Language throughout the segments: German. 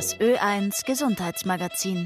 Das Ö1 Gesundheitsmagazin.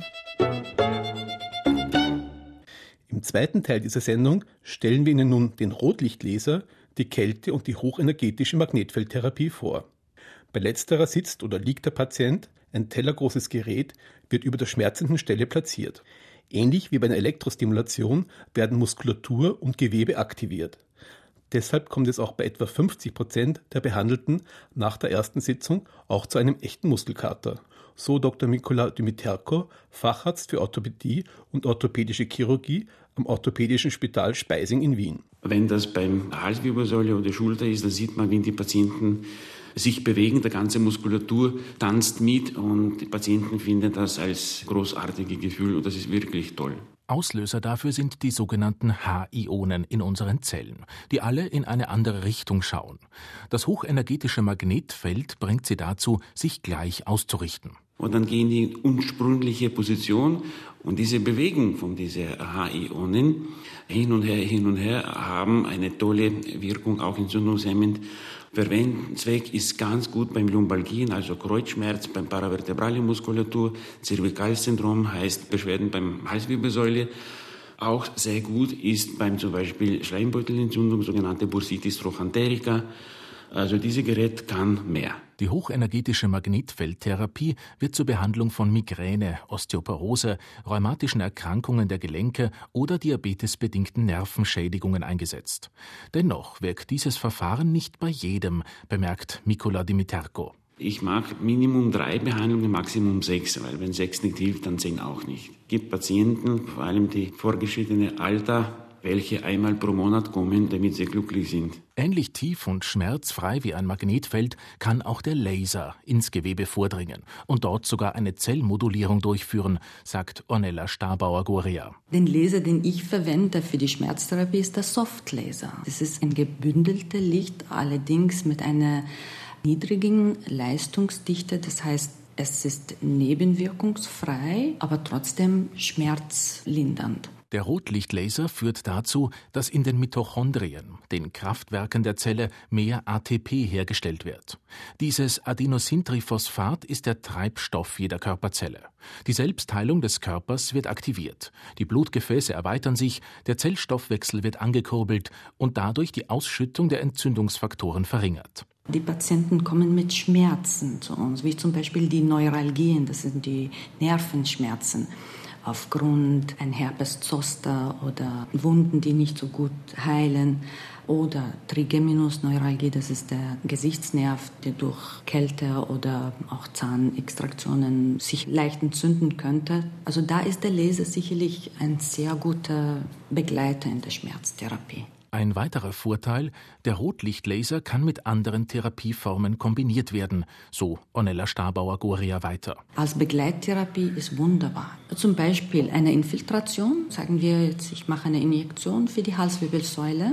Im zweiten Teil dieser Sendung stellen wir Ihnen nun den Rotlichtlaser, die Kälte- und die hochenergetische Magnetfeldtherapie vor. Bei letzterer sitzt oder liegt der Patient, ein tellergroßes Gerät wird über der schmerzenden Stelle platziert. Ähnlich wie bei einer Elektrostimulation werden Muskulatur und Gewebe aktiviert. Deshalb kommt es auch bei etwa 50% der Behandelten nach der ersten Sitzung auch zu einem echten Muskelkater. So Dr. Mikola Dymyterko, Facharzt für Orthopädie und orthopädische Chirurgie am Orthopädischen Spital Speising in Wien. Wenn das beim Halswirbelsäule oder Schulter ist, dann sieht man, wie die Patienten sich bewegen, der ganze Muskulatur tanzt mit und die Patienten finden das als großartiges Gefühl und das ist wirklich toll. Auslöser dafür sind die sogenannten H-Ionen in unseren Zellen, die alle in eine andere Richtung schauen. Das hochenergetische Magnetfeld bringt sie dazu, sich gleich auszurichten. Und dann gehen die in ursprüngliche Position und diese Bewegung von diesen H-Ionen hin und her haben eine tolle Wirkung, auch entzündungshemmend. Verwendungszweck ist ganz gut beim Lumbalgien, also Kreuzschmerz, beim paravertebrale Muskulatur, Zervikalsyndrom heißt Beschwerden beim Halswirbelsäule. Auch sehr gut ist beim zum Beispiel Schleimbeutelentzündung, sogenannte Bursitis trochanterica. Also dieses Gerät kann mehr. Die hochenergetische Magnetfeldtherapie wird zur Behandlung von Migräne, Osteoporose, rheumatischen Erkrankungen der Gelenke oder diabetesbedingten Nervenschädigungen eingesetzt. Dennoch wirkt dieses Verfahren nicht bei jedem, bemerkt Mikola Dymyterko. Ich mag Minimum 3 Behandlungen, Maximum 6, weil wenn 6 nicht hilft, dann 10 auch nicht. Es gibt Patienten, vor allem die vorgeschrittene Alter, welche einmal pro Monat kommen, damit sie glücklich sind. Ähnlich tief und schmerzfrei wie ein Magnetfeld kann auch der Laser ins Gewebe vordringen und dort sogar eine Zellmodulierung durchführen, sagt Ornella Starbauer-Goria. Den Laser, den ich verwende für die Schmerztherapie, ist der Softlaser. Das ist ein gebündeltes Licht, allerdings mit einer niedrigen Leistungsdichte, das heißt, es ist nebenwirkungsfrei, aber trotzdem schmerzlindernd. Der Rotlichtlaser führt dazu, dass in den Mitochondrien, den Kraftwerken der Zelle, mehr ATP hergestellt wird. Dieses Adenosintriphosphat ist der Treibstoff jeder Körperzelle. Die Selbstheilung des Körpers wird aktiviert. Die Blutgefäße erweitern sich, der Zellstoffwechsel wird angekurbelt und dadurch die Ausschüttung der Entzündungsfaktoren verringert. Die Patienten kommen mit Schmerzen zu uns, wie zum Beispiel die Neuralgien, das sind die Nervenschmerzen. Aufgrund ein Herpes Zoster oder Wunden, die nicht so gut heilen, oder Trigeminusneuralgie, das ist der Gesichtsnerv, der durch Kälte oder auch Zahnextraktionen sich leicht entzünden könnte. Also da ist der Laser sicherlich ein sehr guter Begleiter in der Schmerztherapie. Ein weiterer Vorteil, der Rotlichtlaser kann mit anderen Therapieformen kombiniert werden, so Ornella Starbauer-Goria weiter. Als Begleittherapie ist wunderbar. Zum Beispiel eine Infiltration, sagen wir jetzt, ich mache eine Injektion für die Halswirbelsäule.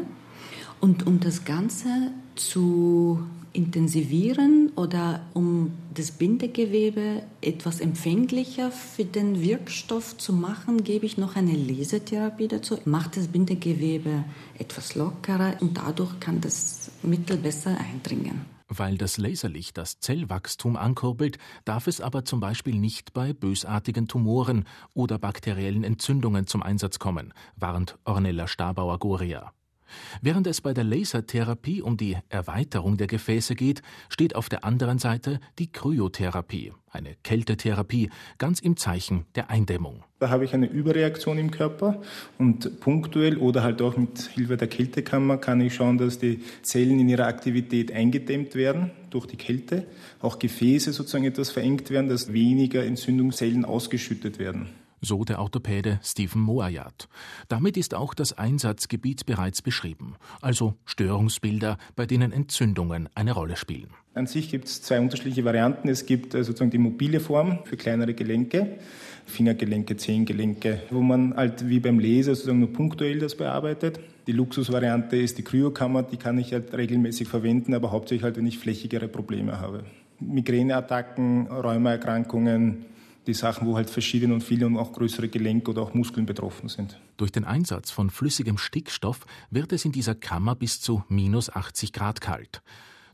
Und um das Ganze zu intensivieren oder um das Bindegewebe etwas empfänglicher für den Wirkstoff zu machen, gebe ich noch eine Lasertherapie dazu. Macht das Bindegewebe etwas lockerer und dadurch kann das Mittel besser eindringen. Weil das Laserlicht das Zellwachstum ankurbelt, darf es aber zum Beispiel nicht bei bösartigen Tumoren oder bakteriellen Entzündungen zum Einsatz kommen, warnt Ornella Starbauer-Goria. Während es bei der Lasertherapie um die Erweiterung der Gefäße geht, steht auf der anderen Seite die Kryotherapie, eine Kältetherapie, ganz im Zeichen der Eindämmung. Da habe ich eine Überreaktion im Körper und punktuell oder halt auch mit Hilfe der Kältekammer kann ich schauen, dass die Zellen in ihrer Aktivität eingedämmt werden durch die Kälte, auch Gefäße sozusagen etwas verengt werden, dass weniger Entzündungszellen ausgeschüttet werden. So der Orthopäde Stephen Moayat. Damit ist auch das Einsatzgebiet bereits beschrieben, also Störungsbilder, bei denen Entzündungen eine Rolle spielen. An sich gibt es 2 unterschiedliche Varianten. Es gibt sozusagen die mobile Form für kleinere Gelenke, Fingergelenke, Zehengelenke, wo man halt wie beim Laser sozusagen nur punktuell das bearbeitet. Die Luxusvariante ist die Kryokammer, die kann ich halt regelmäßig verwenden, aber hauptsächlich halt, wenn ich flächigere Probleme habe. Migräneattacken, Rheumaerkrankungen, die Sachen, wo halt verschiedene und viele und auch größere Gelenke oder auch Muskeln betroffen sind. Durch den Einsatz von flüssigem Stickstoff wird es in dieser Kammer bis zu -80 Grad kalt.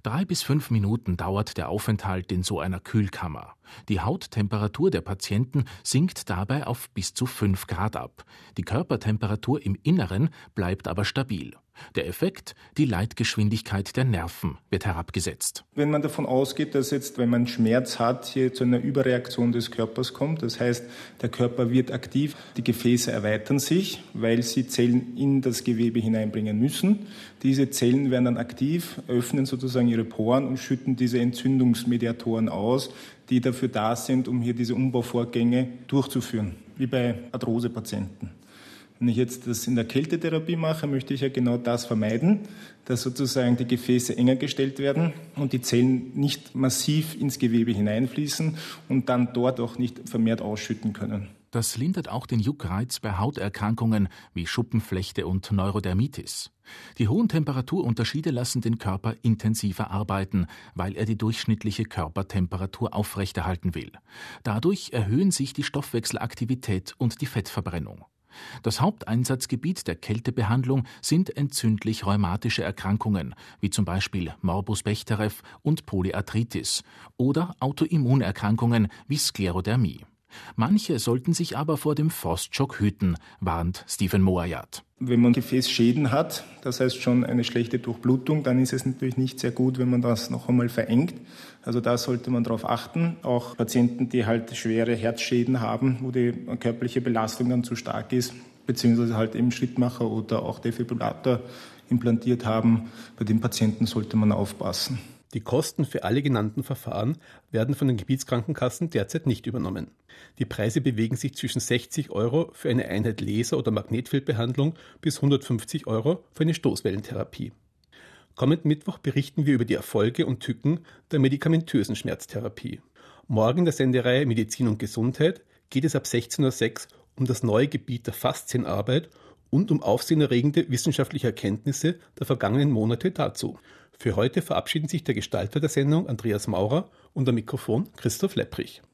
3 bis 5 Minuten dauert der Aufenthalt in so einer Kühlkammer. Die Hauttemperatur der Patienten sinkt dabei auf bis zu 5 Grad ab. Die Körpertemperatur im Inneren bleibt aber stabil. Der Effekt, die Leitgeschwindigkeit der Nerven wird herabgesetzt. Wenn man davon ausgeht, dass jetzt, wenn man Schmerz hat, hier zu einer Überreaktion des Körpers kommt, das heißt, der Körper wird aktiv, die Gefäße erweitern sich, weil sie Zellen in das Gewebe hineinbringen müssen. Diese Zellen werden dann aktiv, öffnen sozusagen ihre Poren und schütten diese Entzündungsmediatoren aus, die dafür da sind, um hier diese Umbauvorgänge durchzuführen, wie bei Arthrosepatienten. Wenn ich jetzt das in der Kältetherapie mache, möchte ich ja genau das vermeiden, dass sozusagen die Gefäße enger gestellt werden und die Zellen nicht massiv ins Gewebe hineinfließen und dann dort auch nicht vermehrt ausschütten können. Das lindert auch den Juckreiz bei Hauterkrankungen wie Schuppenflechte und Neurodermitis. Die hohen Temperaturunterschiede lassen den Körper intensiver arbeiten, weil er die durchschnittliche Körpertemperatur aufrechterhalten will. Dadurch erhöhen sich die Stoffwechselaktivität und die Fettverbrennung. Das Haupteinsatzgebiet der Kältebehandlung sind entzündlich-rheumatische Erkrankungen, wie zum Beispiel Morbus Bechterew und Polyarthritis oder Autoimmunerkrankungen wie Sklerodermie. Manche sollten sich aber vor dem Frostschock hüten, warnt Stephen Moayad. Wenn man Gefäßschäden hat, das heißt schon eine schlechte Durchblutung, dann ist es natürlich nicht sehr gut, wenn man das noch einmal verengt. Also da sollte man darauf achten. Auch Patienten, die halt schwere Herzschäden haben, wo die körperliche Belastung dann zu stark ist, beziehungsweise halt eben Schrittmacher oder auch Defibrillator implantiert haben, bei den Patienten sollte man aufpassen. Die Kosten für alle genannten Verfahren werden von den Gebietskrankenkassen derzeit nicht übernommen. Die Preise bewegen sich zwischen 60 € für eine Einheit Laser- oder Magnetfeldbehandlung bis 150 € für eine Stoßwellentherapie. Kommenden Mittwoch berichten wir über die Erfolge und Tücken der medikamentösen Schmerztherapie. Morgen in der Sendereihe Medizin und Gesundheit geht es ab 16:06 Uhr um das neue Gebiet der Faszienarbeit und um aufsehenerregende wissenschaftliche Erkenntnisse der vergangenen Monate dazu. Für heute verabschieden sich der Gestalter der Sendung Andreas Maurer und am Mikrofon Christoph Lepprich.